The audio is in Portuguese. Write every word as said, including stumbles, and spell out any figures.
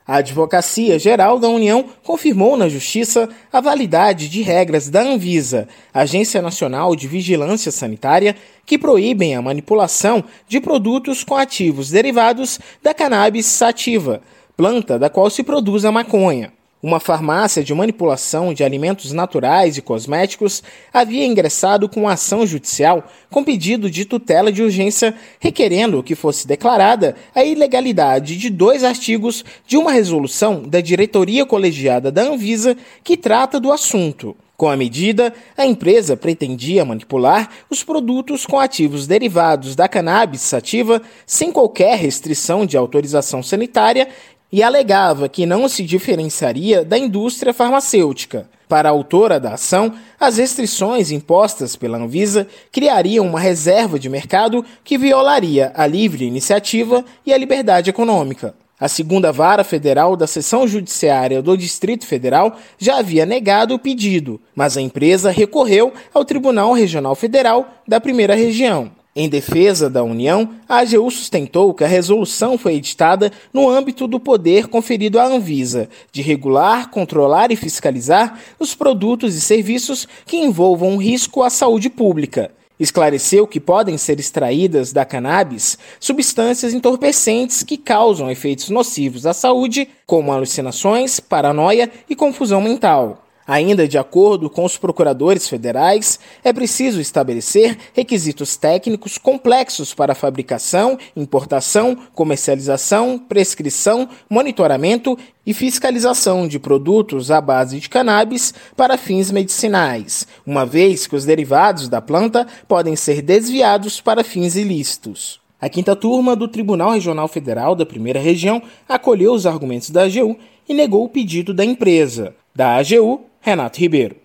A Advocacia Geral da União confirmou na Justiça a validade de regras da Anvisa, Agência Nacional de Vigilância Sanitária, que proíbem a manipulação de produtos com ativos derivados da cannabis sativa, planta da qual se produz a maconha. Uma farmácia de manipulação de alimentos naturais e cosméticos havia ingressado com ação judicial com pedido de tutela de urgência, requerendo que fosse declarada a ilegalidade de dois artigos de uma resolução da diretoria colegiada da Anvisa que trata do assunto. Com a medida, a empresa pretendia manipular os produtos com ativos derivados da cannabis sativa sem qualquer restrição de autorização sanitária e alegava que não se diferenciaria da indústria farmacêutica. Para a autora da ação, as restrições impostas pela Anvisa criariam uma reserva de mercado que violaria a livre iniciativa e a liberdade econômica. A segunda Vara Federal da Seção Judiciária do Distrito Federal já havia negado o pedido, mas a empresa recorreu ao Tribunal Regional Federal da Primeira Região. Em defesa da União, a A G U sustentou que a resolução foi editada no âmbito do poder conferido à Anvisa de regular, controlar e fiscalizar os produtos e serviços que envolvam um risco à saúde pública. Esclareceu que podem ser extraídas da cannabis substâncias entorpecentes que causam efeitos nocivos à saúde, como alucinações, paranoia e confusão mental. Ainda de acordo com os procuradores federais, é preciso estabelecer requisitos técnicos complexos para a fabricação, importação, comercialização, prescrição, monitoramento e fiscalização de produtos à base de cannabis para fins medicinais, uma vez que os derivados da planta podem ser desviados para fins ilícitos. A quinta turma do Tribunal Regional Federal da Primeira Região acolheu os argumentos da A G U e negou o pedido da empresa. Da A G U, Renato Ribeiro.